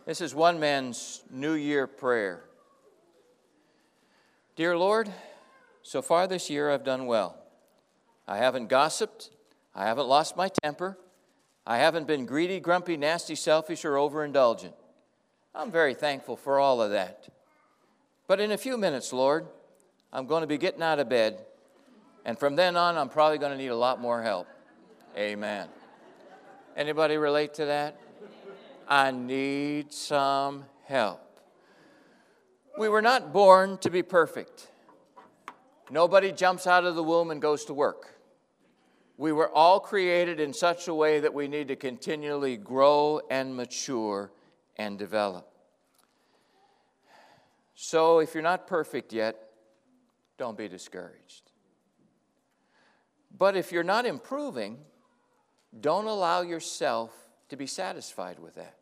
This is one man's New Year prayer. Dear Lord, so far this year I've done well. I haven't gossiped. I haven't lost my temper. I haven't been greedy, grumpy, nasty, selfish, or overindulgent. I'm very thankful for all of that. But in a few minutes, Lord, I'm going to be getting out of bed, and from then on, I'm probably going to need a lot more help. Amen. Anybody relate to that? I need some help. We were not born to be perfect. Nobody jumps out of the womb and goes to work. We were all created in such a way that we need to continually grow and mature and develop. So if you're not perfect yet, don't be discouraged. But if you're not improving, don't allow yourself to be satisfied with that.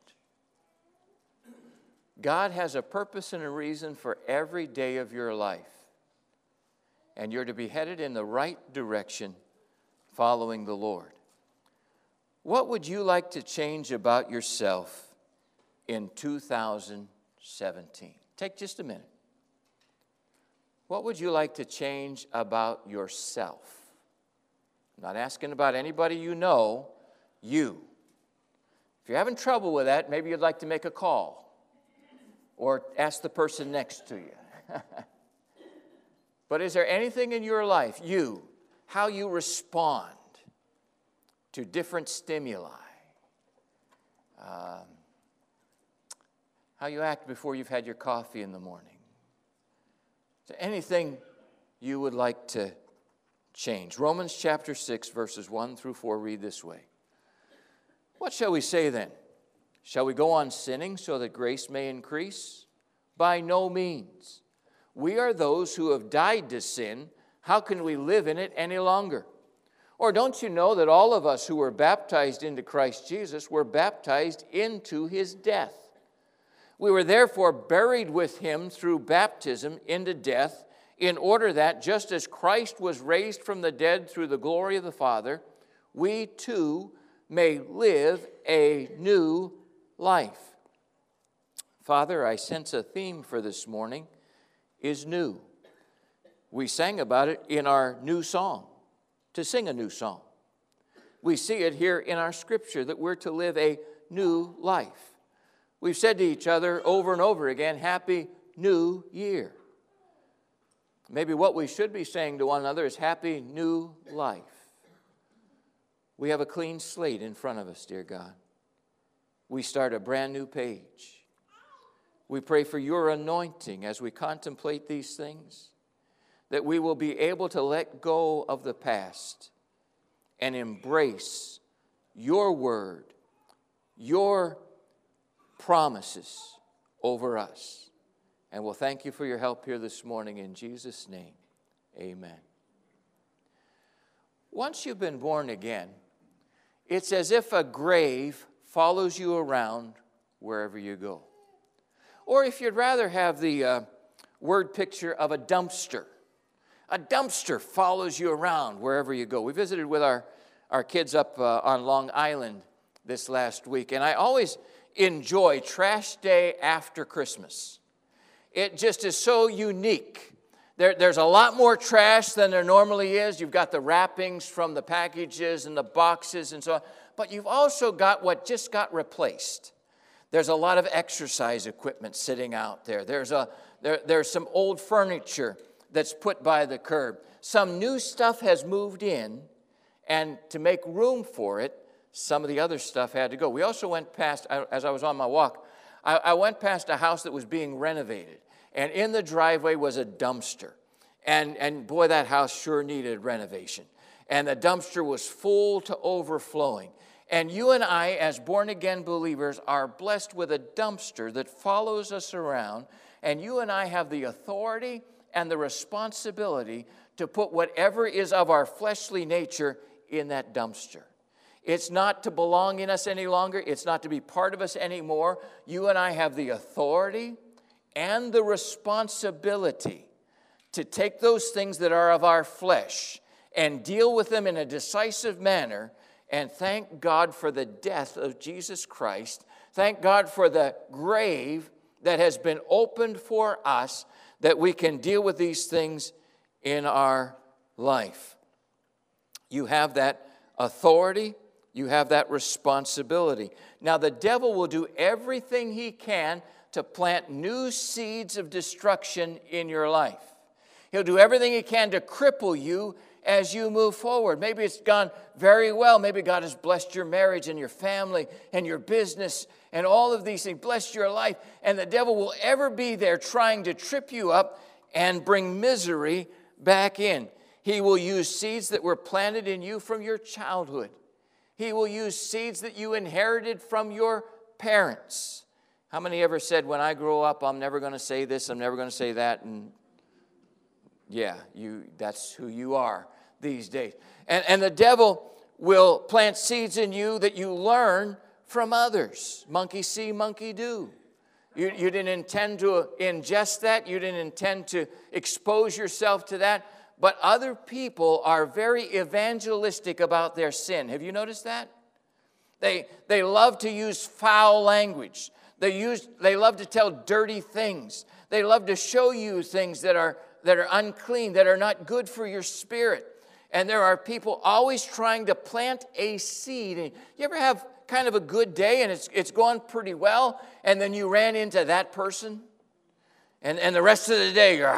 God has a purpose and a reason for every day of your life. And you're to be headed in the right direction, following the Lord. What would you like to change about yourself in 2017? Take just a minute. What would you like to change about yourself? I'm not asking about anybody you know, you. If you're having trouble with that, maybe you'd like to make a call or ask the person next to you. But is there anything in your life, you, how you respond to different stimuli, how you act before you've had your coffee in the morning? Is there anything you would like to change? Romans chapter 6, verses 1 through 4 read this way. What shall we say then? Shall we go on sinning so that grace may increase? By no means. We are those who have died to sin. How can we live in it any longer? Or don't you know that all of us who were baptized into Christ Jesus were baptized into his death? We were therefore buried with him through baptism into death, in order that, just as Christ was raised from the dead through the glory of the Father, we too may live a new life. Father, I sense a theme for this morning is new. We sang about it in our new song, to sing a new song. We see it here in our scripture that we're to live a new life. We've said to each other over and over again, Happy New Year. Maybe what we should be saying to one another is Happy New Life. We have a clean slate in front of us, dear God. We start a brand new page. We pray for your anointing as we contemplate these things, that we will be able to let go of the past and embrace your word, your promises over us. And we'll thank you for your help here this morning in Jesus' name. Amen. Once you've been born again, it's as if a grave follows you around wherever you go. Or if you'd rather have the word picture of a dumpster follows you around wherever you go. We visited with our kids up on Long Island this last week, and I always enjoy Trash Day after Christmas. It just is so unique. There's a lot more trash than there normally is. You've got the wrappings from the packages and the boxes and so on. But you've also got what just got replaced. There's a lot of exercise equipment sitting out there. There's some old furniture that's put by the curb. Some new stuff has moved in, and to make room for it, some of the other stuff had to go. We also went past, as I was on my walk, I went past a house that was being renovated. And in the driveway was a dumpster. And boy, that house sure needed renovation. And the dumpster was full to overflowing. And you and I, as born-again believers, are blessed with a dumpster that follows us around. And you and I have the authority and the responsibility to put whatever is of our fleshly nature in that dumpster. It's not to belong in us any longer. It's not to be part of us anymore. You and I have the authority and the responsibility to take those things that are of our flesh and deal with them in a decisive manner and thank God for the death of Jesus Christ Thank God for the grave that has been opened for us, that we can deal with these things in our life. You have that authority. You have that responsibility. Now, the devil will do everything he can to plant new seeds of destruction in your life. He'll do everything he can to cripple you as you move forward. Maybe it's gone very well. Maybe God has blessed your marriage and your family and your business and all of these things, blessed your life. And the devil will ever be there trying to trip you up and bring misery back in. He will use seeds that were planted in you from your childhood. He will use seeds that you inherited from your parents. How many ever said, when I grow up, I'm never going to say this, I'm never going to say that, and yeah, that's who you are these days. And the devil will plant seeds in you that you learn from others. Monkey see, monkey do. You didn't intend to ingest that. You didn't intend to expose yourself to that. But other people are very evangelistic about their sin. Have you noticed that? They love to use foul language. They love to tell dirty things. They love to show you things that are unclean, that are not good for your spirit. And there are people always trying to plant a seed. And you ever have kind of a good day and it's gone pretty well, and then you ran into that person? And the rest of the day you're,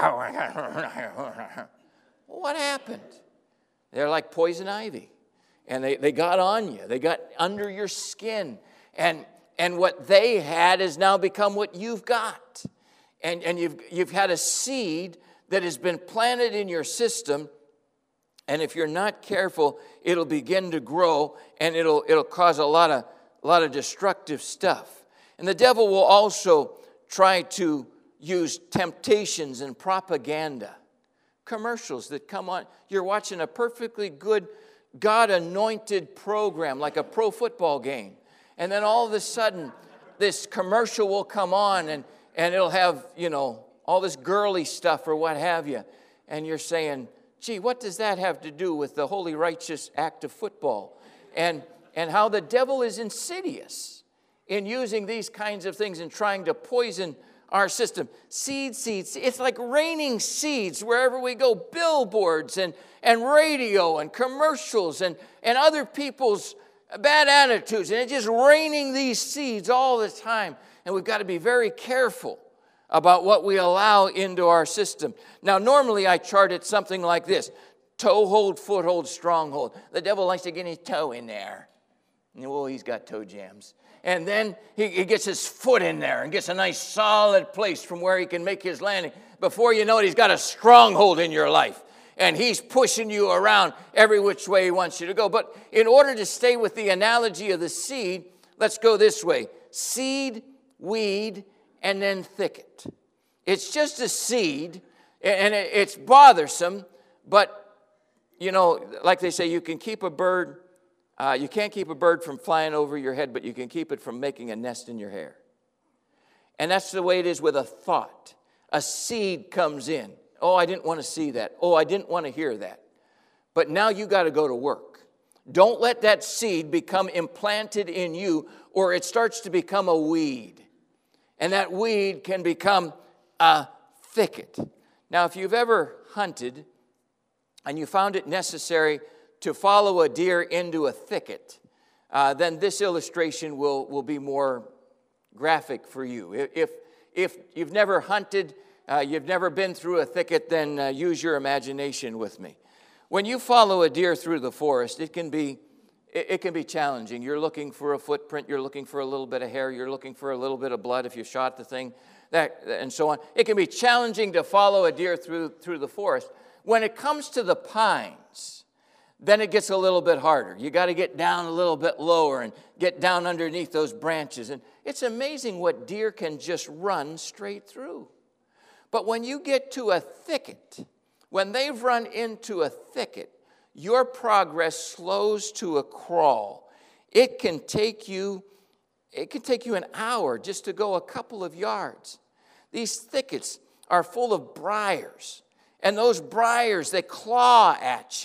what happened? They're like poison ivy. And they got on you. They got under your skin. And what they had has now become what you've got. And you've had a seed that has been planted in your system, and if you're not careful, it'll begin to grow, and it'll cause a lot of destructive stuff. And the devil will also try to use temptations and propaganda, commercials that come on. You're watching a perfectly good, God-anointed program, like a pro football game, and then all of a sudden, this commercial will come on, and it'll have, all this girly stuff or what have you. And you're saying, gee, what does that have to do with the holy righteous act of football? And how the devil is insidious in using these kinds of things and trying to poison our system. Seeds. It's like raining seeds wherever we go. Billboards and radio and commercials and other people's bad attitudes. And it's just raining these seeds all the time. And we've got to be very careful about what we allow into our system. Now, normally I chart it something like this: toehold, foothold, stronghold. The devil likes to get his toe in there. Well, he's got toe jams. And then he gets his foot in there and gets a nice solid place from where he can make his landing. Before you know it, he's got a stronghold in your life. And he's pushing you around every which way he wants you to go. But in order to stay with the analogy of the seed, let's go this way: seed, weed, and then thicket. It's just a seed, and it's bothersome, but, like they say, you can keep a bird, you can't keep a bird from flying over your head, but you can keep it from making a nest in your hair. And that's the way it is with a thought. A seed comes in. Oh, I didn't want to see that. Oh, I didn't want to hear that. But now you got to go to work. Don't let that seed become implanted in you, or it starts to become a weed. And that weed can become a thicket. Now, if you've ever hunted and you found it necessary to follow a deer into a thicket, then this illustration will be more graphic for you. If you've never hunted, you've never been through a thicket, then use your imagination with me. When you follow a deer through the forest, it can be challenging. You're looking for a footprint. You're looking for a little bit of hair. You're looking for a little bit of blood if you shot the thing, and so on. It can be challenging to follow a deer through the forest. When it comes to the pines, then it gets a little bit harder. You got to get down a little bit lower and get down underneath those branches. And it's amazing what deer can just run straight through. But when you get to a thicket, when they've run into a thicket, your progress slows to a crawl. It can take you an hour just to go a couple of yards. These thickets are full of briars, and those briars, they claw at you.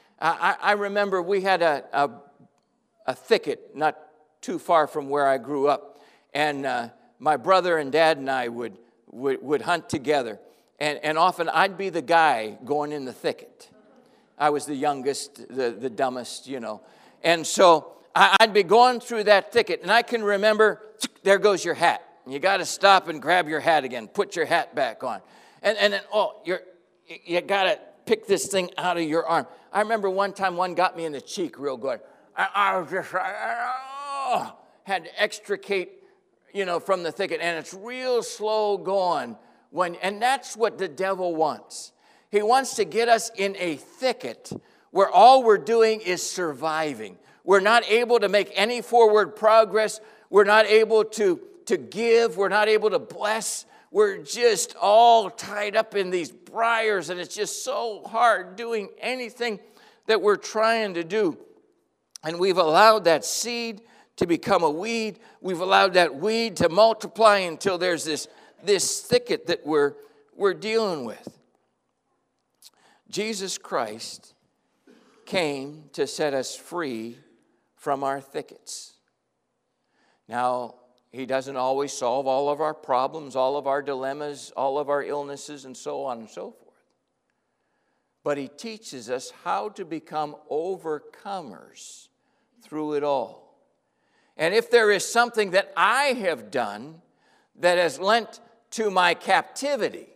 I remember we had a thicket not too far from where I grew up, And my brother and dad and I would hunt together. And often I'd be the guy going in the thicket. I was the youngest, the dumbest, And so I'd be going through that thicket, and I can remember, there goes your hat. You got to stop and grab your hat again. Put your hat back on. And then, you got to pick this thing out of your arm. I remember one time one got me in the cheek real good. I was just had to extricate, from the thicket. And it's real slow going. And that's what the devil wants. He wants to get us in a thicket where all we're doing is surviving. We're not able to make any forward progress. We're not able to give. We're not able to bless. We're just all tied up in these briars, and it's just so hard doing anything that we're trying to do. And we've allowed that seed to become a weed. We've allowed that weed to multiply until there's this thicket that we're dealing with. Jesus Christ came to set us free from our thickets. Now, he doesn't always solve all of our problems, all of our dilemmas, all of our illnesses, and so on and so forth. But he teaches us how to become overcomers through it all. And if there is something that I have done that has lent to my captivity,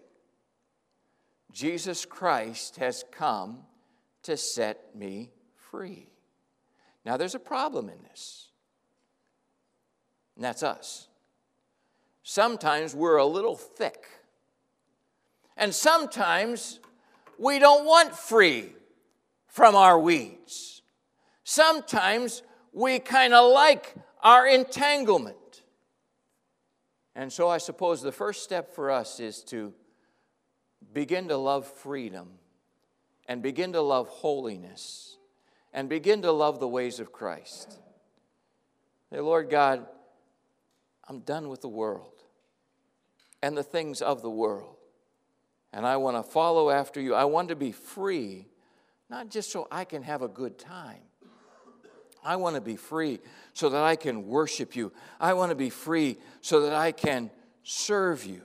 Jesus Christ has come to set me free. Now, there's a problem in this, and that's us. Sometimes we're a little thick, and sometimes we don't want free from our weeds. Sometimes we kind of like our entanglement. And so I suppose the first step for us is to begin to love freedom and begin to love holiness and begin to love the ways of Christ. Say, Lord God, I'm done with the world and the things of the world. And I want to follow after you. I want to be free, not just so I can have a good time. I want to be free so that I can worship you. I want to be free so that I can serve you.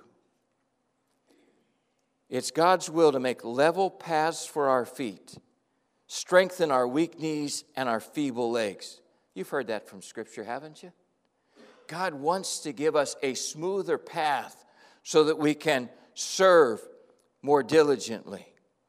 It's God's will to make level paths for our feet, strengthen our weak knees and our feeble legs. You've heard that from Scripture, haven't you? God wants to give us a smoother path so that we can serve more diligently.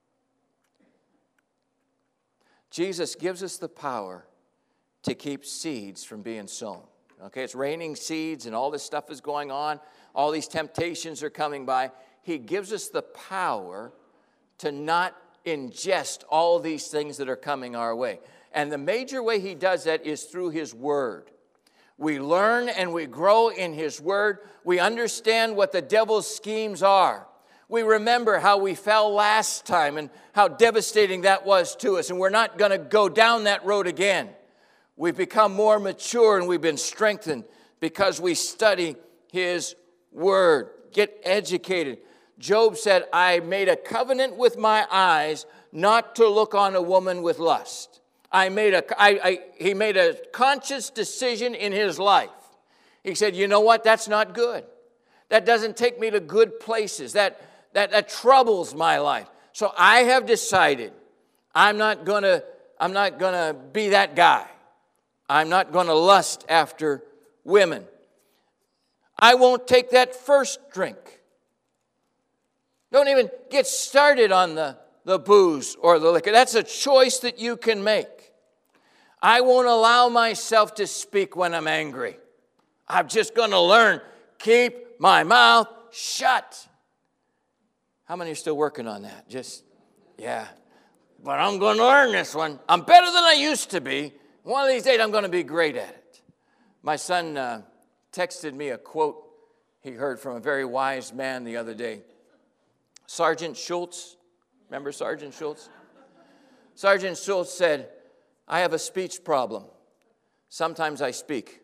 Jesus gives us the power to keep seeds from being sown. Okay, it's raining seeds and all this stuff is going on. All these temptations are coming by. He gives us the power to not ingest all these things that are coming our way. And the major way he does that is through his word. We learn and we grow in his word. We understand what the devil's schemes are. We remember how we fell last time and how devastating that was to us. And we're not going to go down that road again. We've become more mature and we've been strengthened because we study his word. Get educated. Job said, I made a covenant with my eyes not to look on a woman with lust. He made a conscious decision in his life. He said, you know what? That's not good. That doesn't take me to good places. That troubles my life. So I have decided I'm not gonna be that guy. I'm not going to lust after women. I won't take that first drink. Don't even get started on the booze or the liquor. That's a choice that you can make. I won't allow myself to speak when I'm angry. I'm just going to learn. Keep my mouth shut. How many are still working on that? Yeah. But I'm going to learn this one. I'm better than I used to be. One of these days, I'm going to be great at it. My son texted me a quote he heard from a very wise man the other day. Sergeant Schultz, remember Sergeant Schultz? Sergeant Schultz said, I have a speech problem. Sometimes I speak.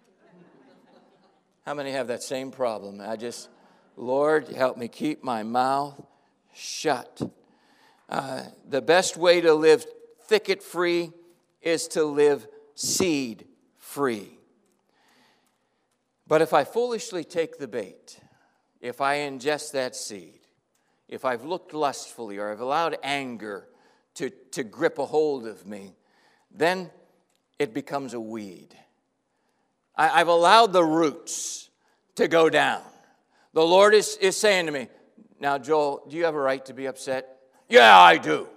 How many have that same problem? Lord, help me keep my mouth shut. The best way to live thicket-free is to live seed-free. But if I foolishly take the bait, if I ingest that seed, if I've looked lustfully or I've allowed anger to grip a hold of me, then it becomes a weed. I've allowed the roots to go down. The Lord is saying to me, now, Joel, do you have a right to be upset? Yeah, I do.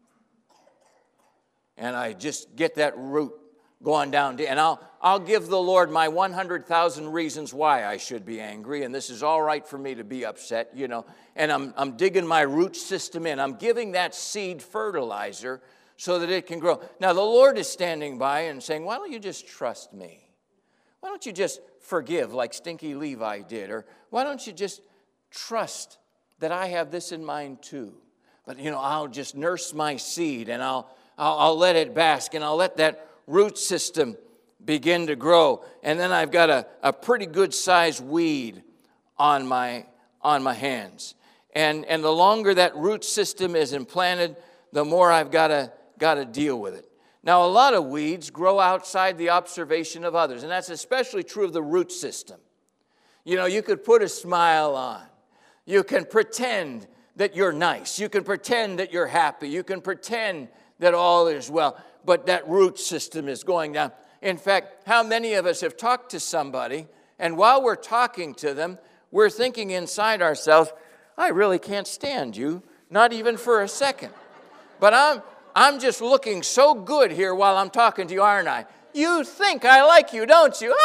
And I just get that root going down. And I'll give the Lord my 100,000 reasons why I should be angry, and this is all right for me to be upset, you know. And I'm digging my root system in. I'm giving that seed fertilizer so that it can grow. Now, the Lord is standing by and saying, why don't you just trust me? Why don't you just forgive like Stinky Levi did? Or why don't you just trust that I have this in mind too? But, you know, I'll just nurse my seed and I'll let it bask and I'll let that root system begin to grow. And then I've got a pretty good sized weed on my hands. And the longer that root system is implanted, the more I've got to deal with it. Now, a lot of weeds grow outside the observation of others, and that's especially true of the root system. You know, you could put a smile on. You can pretend that you're nice. You can pretend that you're happy. You can pretend that all is well, but that root system is going down. In fact, how many of us have talked to somebody, and while we're talking to them, we're thinking inside ourselves, I really can't stand you, not even for a second. But I'm just looking so good here while I'm talking to you, aren't I? You think I like you, don't you?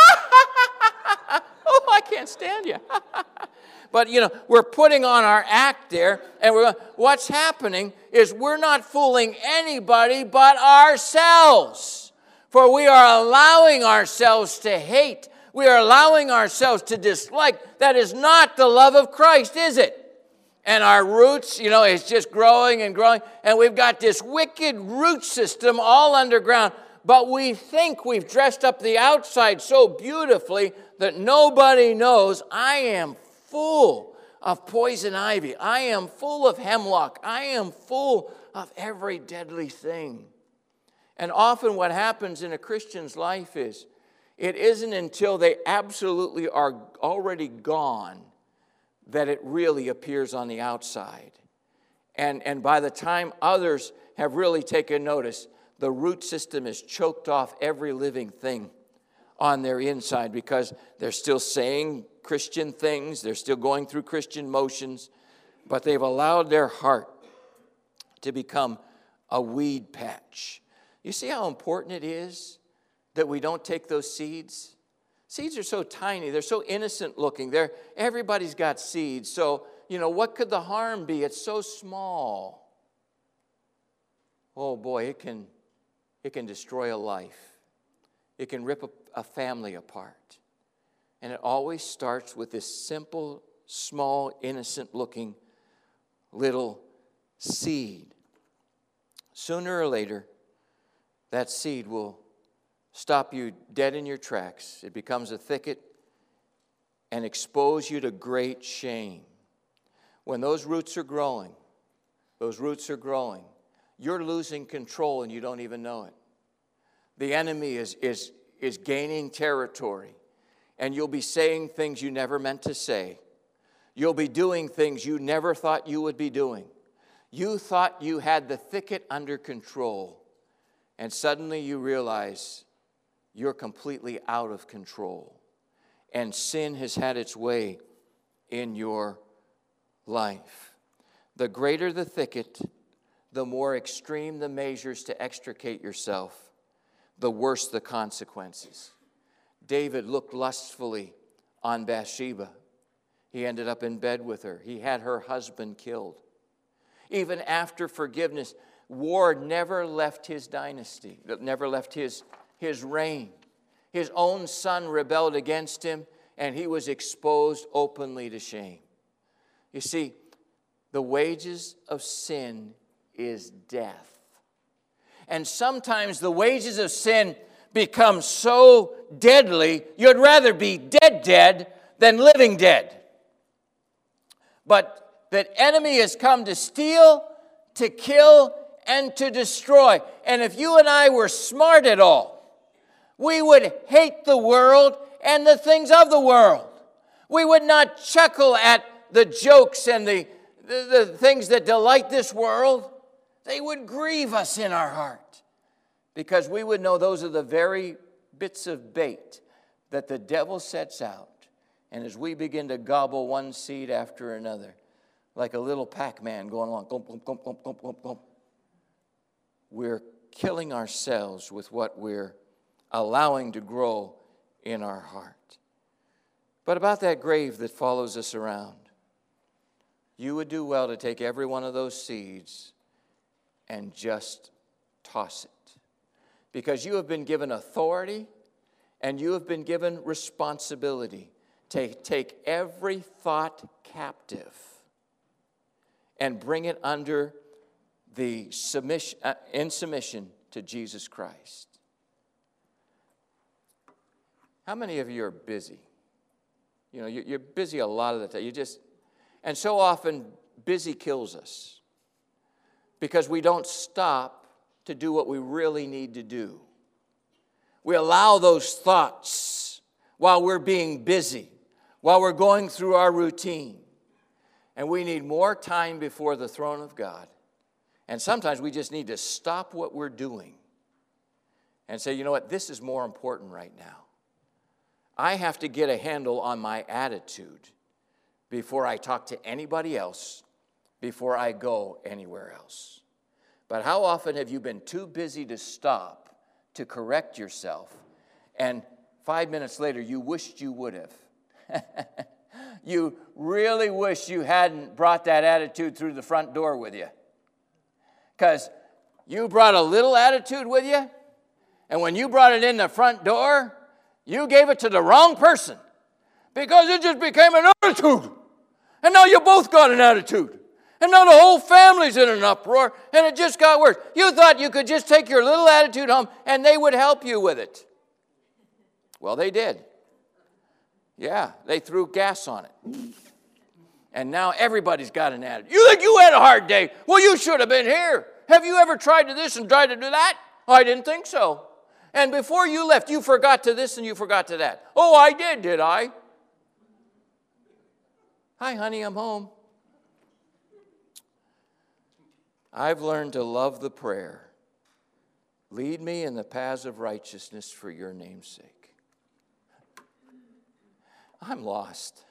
Oh, I can't stand you. But, you know, we're putting on our act there, and what's happening is we're not fooling anybody but ourselves. For we are allowing ourselves to hate. We are allowing ourselves to dislike. That is not the love of Christ, is it? And our roots, you know, it's just growing and growing. And we've got this wicked root system all underground. But we think we've dressed up the outside so beautifully that nobody knows I am full of poison ivy. I am full of hemlock. I am full of every deadly thing. And often what happens in a Christian's life is it isn't until they absolutely are already gone that it really appears on the outside. And by the time others have really taken notice, the root system has choked off every living thing on their inside because they're still saying Christian things, they're still going through Christian motions, but they've allowed their heart to become a weed patch. You see how important it is that we don't take those seeds? Seeds are so tiny. They're so innocent looking. Everybody's got seeds. So, you know, what could the harm be? It's so small. Oh, boy, it can destroy a life. It can rip a family apart. And it always starts with this simple, small, innocent-looking little seed. Sooner or later, that seed will stop you dead in your tracks. It becomes a thicket and expose you to great shame. When those roots are growing, you're losing control and you don't even know it. The enemy is gaining territory, and you'll be saying things you never meant to say. You'll be doing things you never thought you would be doing. You thought you had the thicket under control, and suddenly you realize you're completely out of control, and sin has had its way in your life. The greater the thicket, the more extreme the measures to extricate yourself, the worse the consequences. David looked lustfully on Bathsheba. He ended up in bed with her. He had her husband killed. Even after forgiveness, war never left his dynasty, never left his reign. His own son rebelled against him, and he was exposed openly to shame. You see, the wages of sin is death. And sometimes the wages of sin become so deadly, you'd rather be dead than living dead. But that enemy has come to steal, to kill, and to destroy. And if you and I were smart at all, we would hate the world and the things of the world. We would not chuckle at the jokes and the things that delight this world. They would grieve us in our heart, because we would know those are the very bits of bait that the devil sets out. And as we begin to gobble one seed after another, like a little Pac-Man going along, glump, glump, glump, glump, glump, glump, glump, we're killing ourselves with what we're allowing to grow in our heart. But about that grave that follows us around, you would do well to take every one of those seeds and just toss it. Because you have been given authority and you have been given responsibility to take every thought captive and bring it under the in submission to Jesus Christ. How many of you are busy? You know, you're busy a lot of the time. And so often busy kills us because we don't stop to do what we really need to do. We allow those thoughts while we're being busy, while we're going through our routine. And we need more time before the throne of God. And sometimes we just need to stop what we're doing and say, you know what, this is more important right now. I have to get a handle on my attitude before I talk to anybody else, before I go anywhere else. But how often have you been too busy to stop to correct yourself, and 5 minutes later you wished you would have? You really wish you hadn't brought that attitude through the front door with you. Because you brought a little attitude with you, and when you brought it in the front door, you gave it to the wrong person because it just became an attitude. And now you both got an attitude. And now the whole family's in an uproar, and it just got worse. You thought you could just take your little attitude home and they would help you with it. Well, they did. Yeah, they threw gas on it. And now everybody's got an attitude. You think you had a hard day? Well, you should have been here. Have you ever tried to this and tried to do that? I didn't think so. And before you left, you forgot to this and you forgot to that. Oh, I did I? Hi, honey, I'm home. I've learned to love the prayer. Lead me in the paths of righteousness for your name's sake. I'm lost.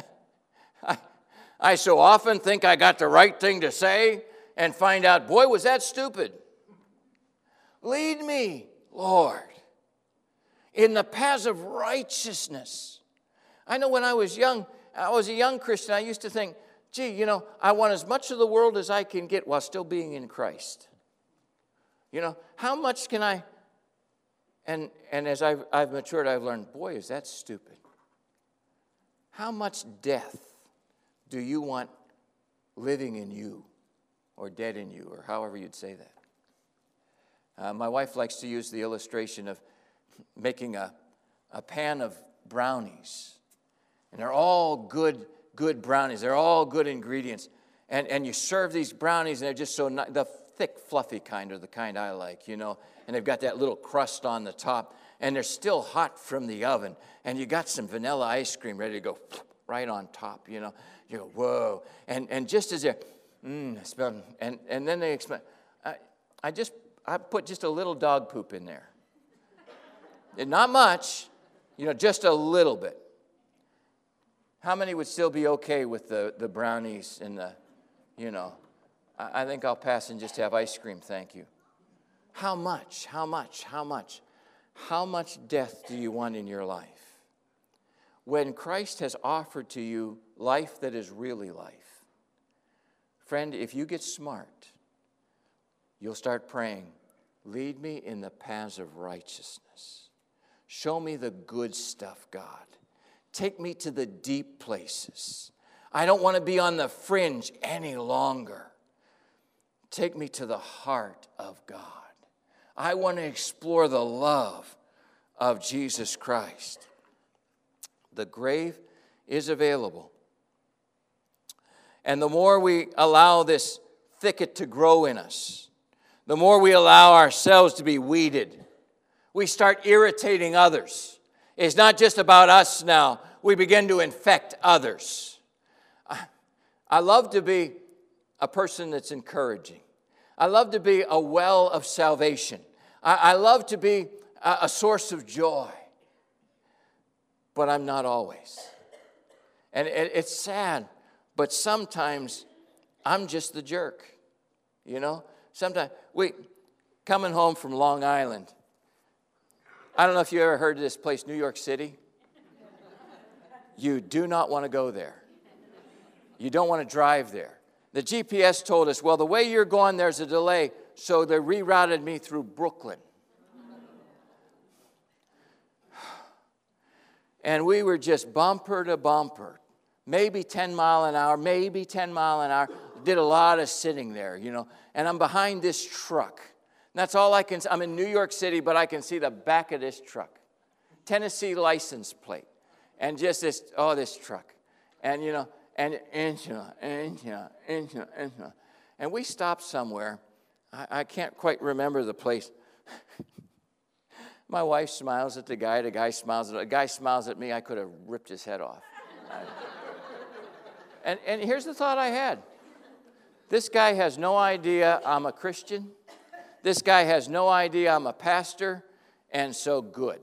I so often think I got the right thing to say and find out, boy, was that stupid. Lead me, Lord, in the paths of righteousness. I know when I was young, I was a young Christian, I used to think, gee, you know, I want as much of the world as I can get while still being in Christ. You know, how much can I? And as I've matured, I've learned, boy, is that stupid. How much death do you want living in you or dead in you, or however you'd say that? My wife likes to use the illustration of making a pan of brownies. And they're all good brownies. They're all good ingredients. And you serve these brownies, and they're just so nice. The thick, fluffy kind are the kind I like, you know. And they've got that little crust on the top. And they're still hot from the oven. And you got some vanilla ice cream ready to go right on top, you know. You go, whoa. And just as they're, smell, and then they expect, I put just a little dog poop in there. And not much, you know, just a little bit. How many would still be okay with the brownies and the, you know, I think I'll pass and just have ice cream, thank you. How much death do you want in your life? When Christ has offered to you life that is really life. Friend, if you get smart, you'll start praying, lead me in the paths of righteousness. Show me the good stuff, God. Take me to the deep places. I don't want to be on the fringe any longer. Take me to the heart of God. I want to explore the love of Jesus Christ. The grave is available. And the more we allow this thicket to grow in us, the more we allow ourselves to be weeded, we start irritating others. It's not just about us now. We begin to infect others. I love to be a person that's encouraging. I love to be a well of salvation. I love to be a source of joy. But I'm not always. And it's sad, but sometimes I'm just the jerk. You know? Sometimes, coming home from Long Island, I don't know if you ever heard of this place, New York City. You do not want to go there. You don't want to drive there. The GPS told us, well, the way you're going, there's a delay, so they rerouted me through Brooklyn. And we were just bumper to bumper, maybe 10 mile an hour, Did a lot of sitting there, you know. And I'm behind this truck. And that's all I can see. I'm in New York City, but I can see the back of this truck. Tennessee license plate. And just this truck. And, you know, and we stopped somewhere. I can't quite remember the place. My wife smiles at the guy smiles at me. I could have ripped his head off. And here's the thought I had. This guy has no idea I'm a Christian. This guy has no idea I'm a pastor, and so good.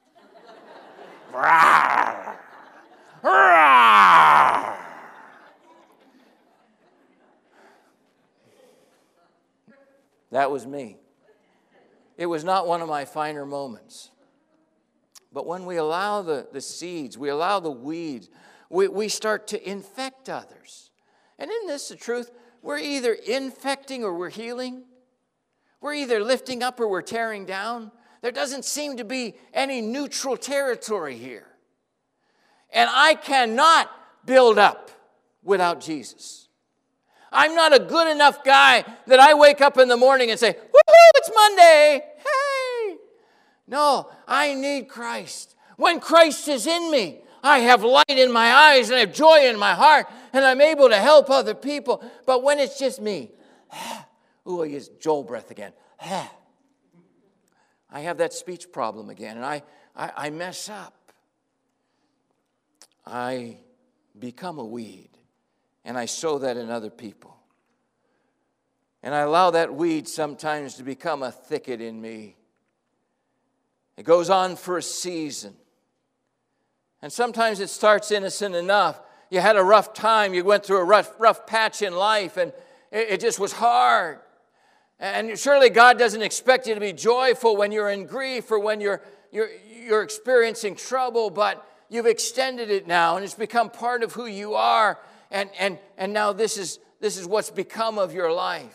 That was me. It was not one of my finer moments. But when we allow the seeds, we allow the weeds, we start to infect others. And isn't this the truth? We're either infecting or we're healing. We're either lifting up or we're tearing down. There doesn't seem to be any neutral territory here. And I cannot build up without Jesus. I'm not a good enough guy that I wake up in the morning and say, woohoo, it's Monday. Hey. No, I need Christ. When Christ is in me, I have light in my eyes and I have joy in my heart and I'm able to help other people. But when it's just me, ooh, I use Joel breath again. I have that speech problem again and I mess up. I become a weed and I sow that in other people. And I allow that weed sometimes to become a thicket in me. It goes on for a season. And sometimes it starts innocent enough. You had a rough time. You went through a rough patch in life, and it just was hard. And surely God doesn't expect you to be joyful when you're in grief or when you're experiencing trouble, but you've extended it now, and it's become part of who you are. And now this is what's become of your life.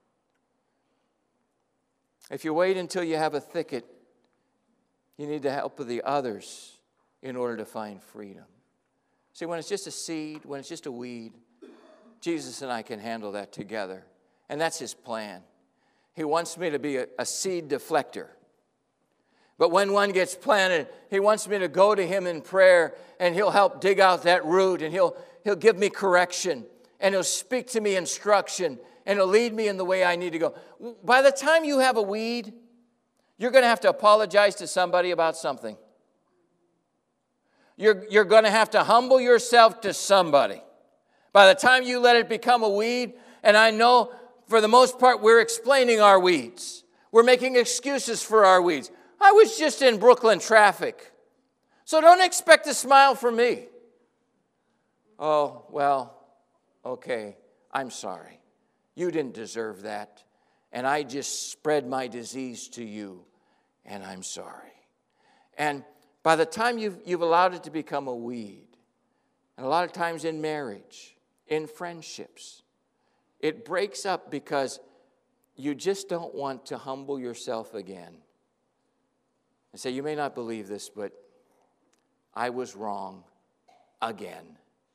If you wait until you have a thicket, you need the help of the others in order to find freedom. See, when it's just a seed, when it's just a weed, Jesus and I can handle that together. And that's His plan. He wants me to be a seed deflector. But when one gets planted, He wants me to go to Him in prayer, and He'll help dig out that root, and He'll give me correction, and He'll speak to me instruction, and He'll lead me in the way I need to go. By the time you have a weed, you're going to have to apologize to somebody about something. You're going to have to humble yourself to somebody. By the time you let it become a weed, and I know for the most part we're explaining our weeds. We're making excuses for our weeds. I was just in Brooklyn traffic, so don't expect a smile from me. Oh, well, okay, I'm sorry. You didn't deserve that, and I just spread my disease to you, and I'm sorry. And by the time you've allowed it to become a weed, and a lot of times in marriage, in friendships, it breaks up because you just don't want to humble yourself again and say, you may not believe this, but I was wrong again.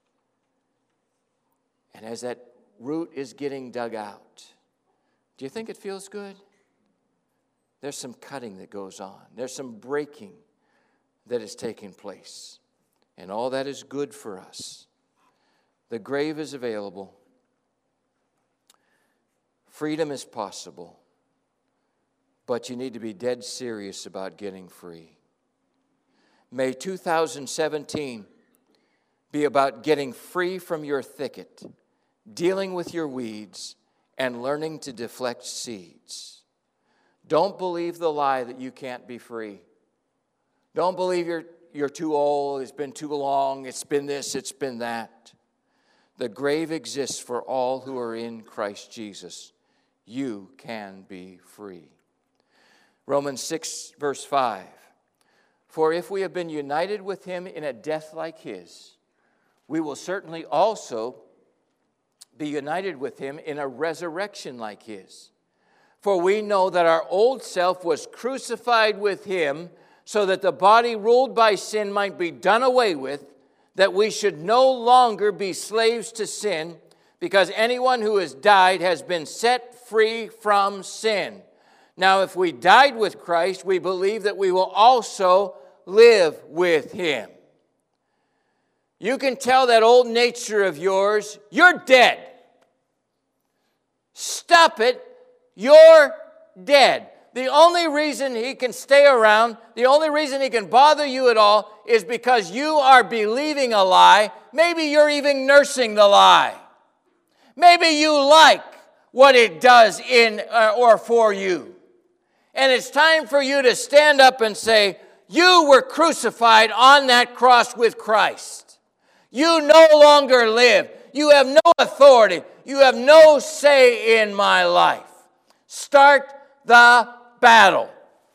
And as that root is getting dug out, do you think it feels good? There's some cutting that goes on. There's some breaking that is taking place. And all that is good for us. The grave is available. Freedom is possible. But you need to be dead serious about getting free. May 2017 be about getting free from your thicket, dealing with your weeds, and learning to deflect seeds. Don't believe the lie that you can't be free. Don't believe you're too old, it's been too long, it's been this, it's been that. The grave exists for all who are in Christ Jesus. You can be free. Romans 6, verse 5. For if we have been united with him in a death like his, we will certainly also be united with him in a resurrection like his. For we know that our old self was crucified with him, so that the body ruled by sin might be done away with, that we should no longer be slaves to sin, because anyone who has died has been set free from sin. Now, if we died with Christ, we believe that we will also live with him. You can tell that old nature of yours, you're dead. Stop it. You're dead. The only reason he can stay around, the only reason he can bother you at all is because you are believing a lie. Maybe you're even nursing the lie. Maybe you like what it does in or for you. And it's time for you to stand up and say, you were crucified on that cross with Christ. You no longer live. You have no authority. You have no say in my life. Start the battle.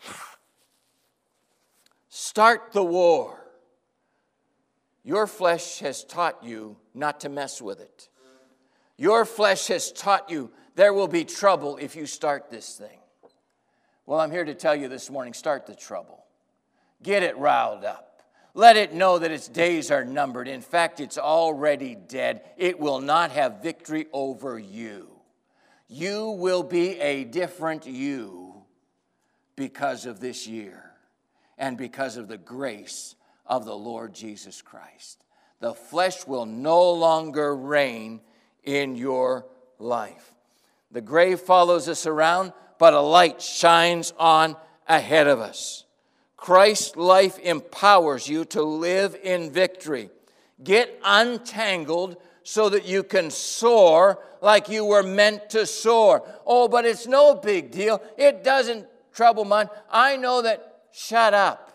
Start the war. Your flesh has taught you not to mess with it. Your flesh has taught you there will be trouble if you start this thing. Well, I'm here to tell you this morning, start the trouble. Get it riled up. Let it know that its days are numbered. In fact, it's already dead. It will not have victory over you. You will be a different you because of this year and because of the grace of the Lord Jesus Christ. The flesh will no longer reign in your life. The grave follows us around, but a light shines on ahead of us. Christ's life empowers you to live in victory. Get untangled so that you can soar like you were meant to soar. Oh, but it's no big deal. It doesn't trouble mine. I know that. Shut up.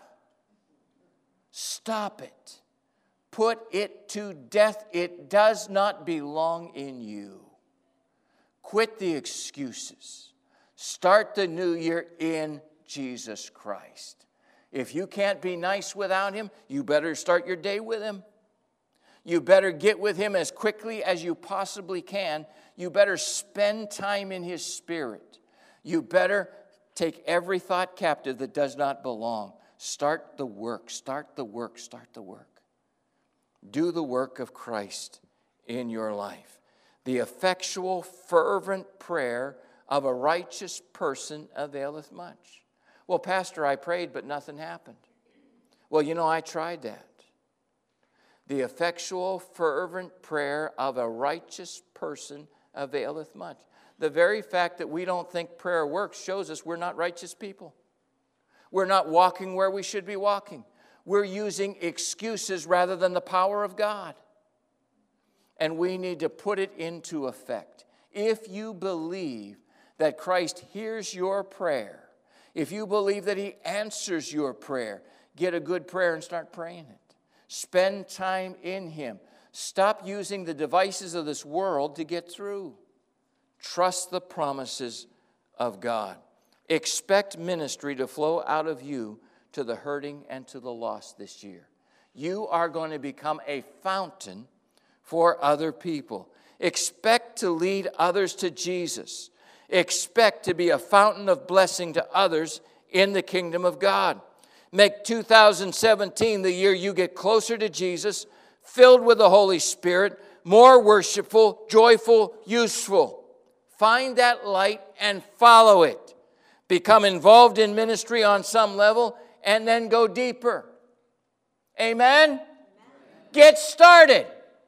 Stop it. Put it to death. It does not belong in you. Quit the excuses. Start the new year in Jesus Christ. If you can't be nice without him, you better start your day with him. You better get with him as quickly as you possibly can. You better spend time in his spirit. You better take every thought captive that does not belong. Start the work, start the work, start the work. Do the work of Christ in your life. The effectual, fervent prayer of a righteous person availeth much. Well, Pastor, I prayed, but nothing happened. Well, I tried that. The effectual, fervent prayer of a righteous person availeth much. The very fact that we don't think prayer works shows us we're not righteous people. We're not walking where we should be walking. We're using excuses rather than the power of God. And we need to put it into effect. If you believe that Christ hears your prayer, if you believe that he answers your prayer, get a good prayer and start praying it. Spend time in him. Stop using the devices of this world to get through. Trust the promises of God. Expect ministry to flow out of you to the hurting and to the lost this year. You are going to become a fountain for other people. Expect to lead others to Jesus. Expect to be a fountain of blessing to others in the kingdom of God. Make 2017 the year you get closer to Jesus, filled with the Holy Spirit, more worshipful, joyful, useful. Find that light and follow it. Become involved in ministry on some level and then go deeper. Amen? Amen. Get started.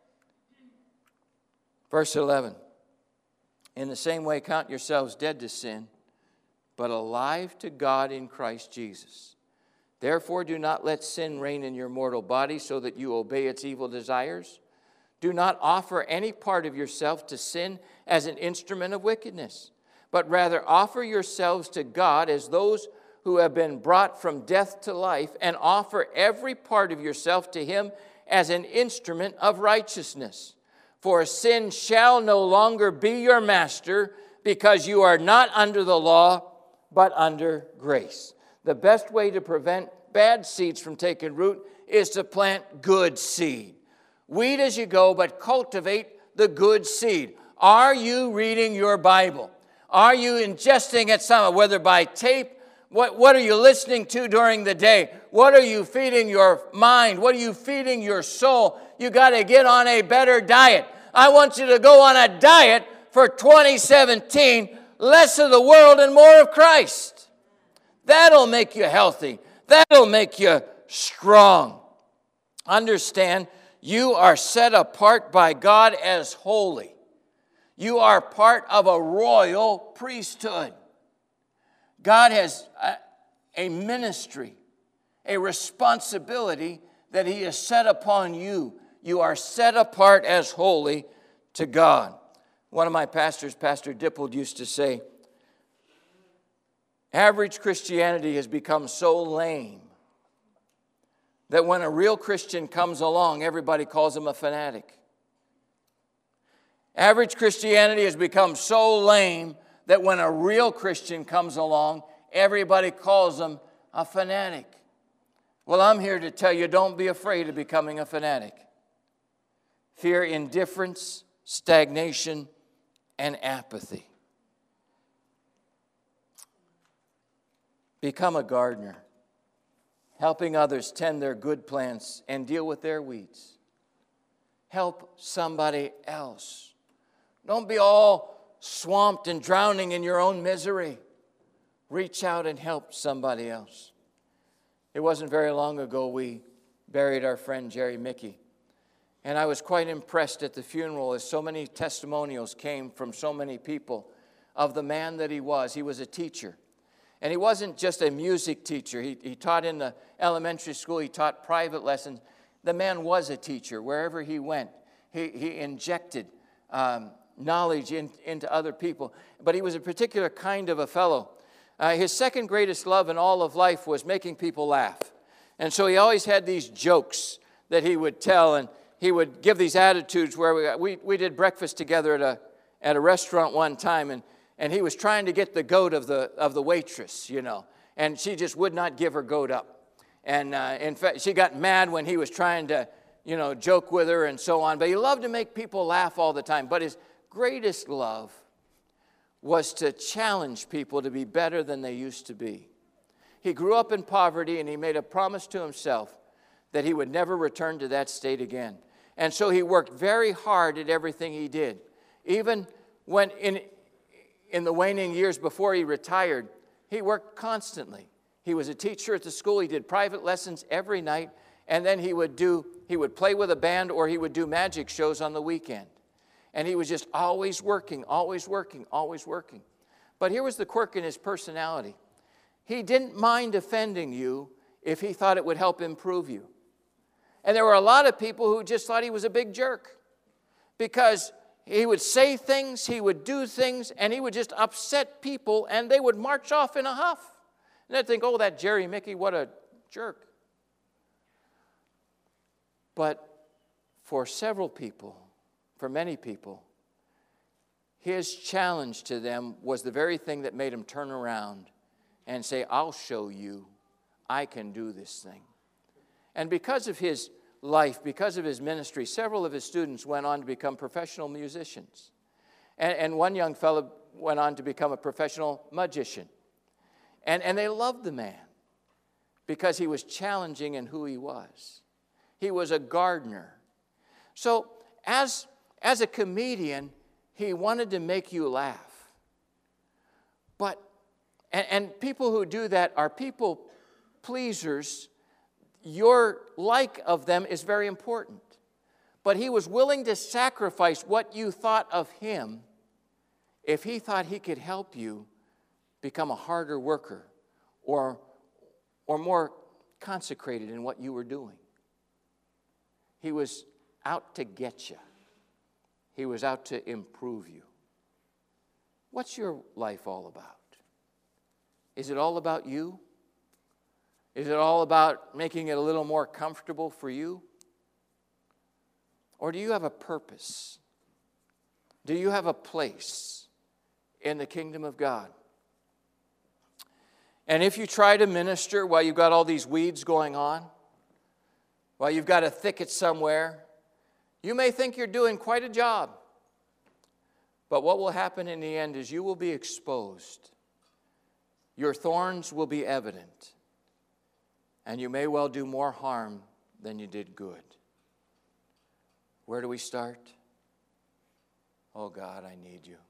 Verse 11. In the same way, count yourselves dead to sin, but alive to God in Christ Jesus. Therefore, do not let sin reign in your mortal body so that you obey its evil desires. Do not offer any part of yourself to sin as an instrument of wickedness, but rather offer yourselves to God as those who have been brought from death to life, and offer every part of yourself to Him as an instrument of righteousness. For sin shall no longer be your master, because you are not under the law, but under grace. The best way to prevent bad seeds from taking root is to plant good seed. Weed as you go, but cultivate the good seed. Are you reading your Bible? Are you ingesting it somehow, whether by tape? What are you listening to during the day? What are you feeding your mind? What are you feeding your soul? You got to get on a better diet. I want you to go on a diet for 2017, less of the world and more of Christ. That'll make you healthy. That'll make you strong. Understand, you are set apart by God as holy. You are part of a royal priesthood. God has a ministry, a responsibility that He has set upon you. You are set apart as holy to God. One of my pastors, Pastor Dippold, used to say, average Christianity has become so lame that when a real Christian comes along, everybody calls him a fanatic. Average Christianity has become so lame that when a real Christian comes along, everybody calls them a fanatic. Well, I'm here to tell you, don't be afraid of becoming a fanatic. Fear indifference, stagnation, and apathy. Become a gardener, helping others tend their good plants and deal with their weeds. Help somebody else. Don't be all swamped and drowning in your own misery. Reach out and help somebody else. It wasn't very long ago we buried our friend Jerry Mickey. And I was quite impressed at the funeral as so many testimonials came from so many people of the man that he was. He was a teacher. And he wasn't just a music teacher. He taught in the elementary school. He taught private lessons. The man was a teacher. Wherever he went, he injected knowledge into other people. But he was a particular kind of a fellow. His second greatest love in all of life was making people laugh. And so he always had these jokes that he would tell, and he would give these attitudes where we did breakfast together at a restaurant one time, and he was trying to get the goat of the waitress, you know, and she just would not give her goat up. And in fact, she got mad when he was trying to, you know, joke with her and so on. But he loved to make people laugh all the time. But his greatest love was to challenge people to be better than they used to be. He grew up in poverty, and he made a promise to himself that he would never return to that state again. And so he worked very hard at everything he did. Even when in the waning years before he retired, he worked constantly. He was a teacher at the school. He did private lessons every night, and then he would play with a band, or he would do magic shows on the weekend. And he was just always working, always working, always working. But here was the quirk in his personality. He didn't mind offending you if he thought it would help improve you. And there were a lot of people who just thought he was a big jerk because he would say things, he would do things, and he would just upset people, and they would march off in a huff. And they'd think, oh, that Jerry Mickey, what a jerk. But for several people, for many people, his challenge to them was the very thing that made him turn around and say, I'll show you I can do this thing. And because of his life, because of his ministry, several of his students went on to become professional musicians. And one young fellow went on to become a professional magician. And they loved the man because he was challenging in who he was. He was a gardener. So as a comedian, he wanted to make you laugh. But, and people who do that are people pleasers. Your like of them is very important. But he was willing to sacrifice what you thought of him if he thought he could help you become a harder worker or more consecrated in what you were doing. He was out to get you. He was out to improve you. What's your life all about? Is it all about you? Is it all about making it a little more comfortable for you? Or do you have a purpose? Do you have a place in the kingdom of God? And if you try to minister while you've got all these weeds going on, while you've got a thicket somewhere, you may think you're doing quite a job. But what will happen in the end is you will be exposed. Your thorns will be evident. And you may well do more harm than you did good. Where do we start? Oh God, I need you.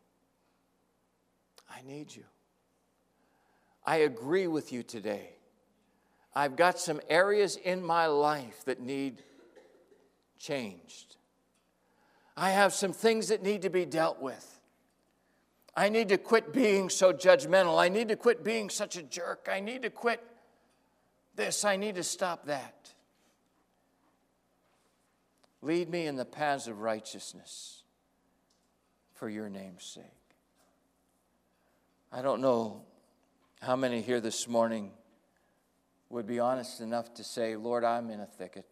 I need you. I agree with you today. I've got some areas in my life that need changed. I have some things that need to be dealt with. I need to quit being so judgmental. I need to quit being such a jerk. I need to quit this. I need to stop that. Lead me in the paths of righteousness for your name's sake. I don't know how many here this morning would be honest enough to say, Lord, I'm in a thicket.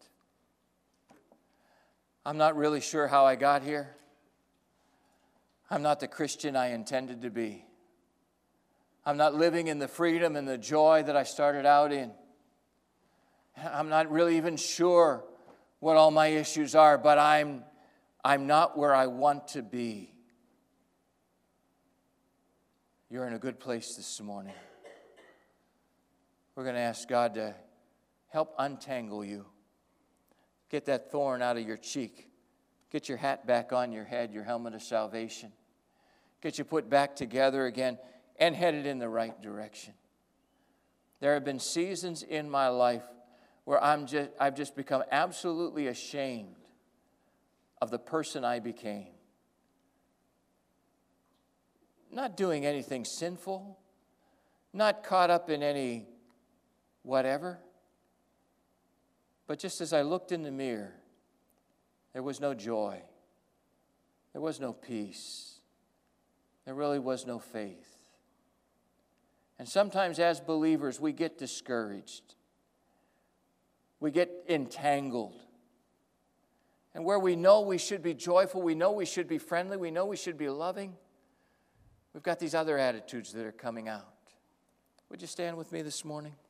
I'm not really sure how I got here. I'm not the Christian I intended to be. I'm not living in the freedom and the joy that I started out in. I'm not really even sure what all my issues are, but I'm not where I want to be. You're in a good place this morning. We're going to ask God to help untangle you. Get that thorn out of your cheek. Get your hat back on your head, your helmet of salvation. Get you put back together again and headed in the right direction. There have been seasons in my life where I've just become absolutely ashamed of the person I became. Not doing anything sinful, not caught up in any whatever. But just as I looked in the mirror, there was no joy. There was no peace. There really was no faith. And sometimes as believers, we get discouraged. We get entangled. And where we know we should be joyful, we know we should be friendly, we know we should be loving, we've got these other attitudes that are coming out. Would you stand with me this morning?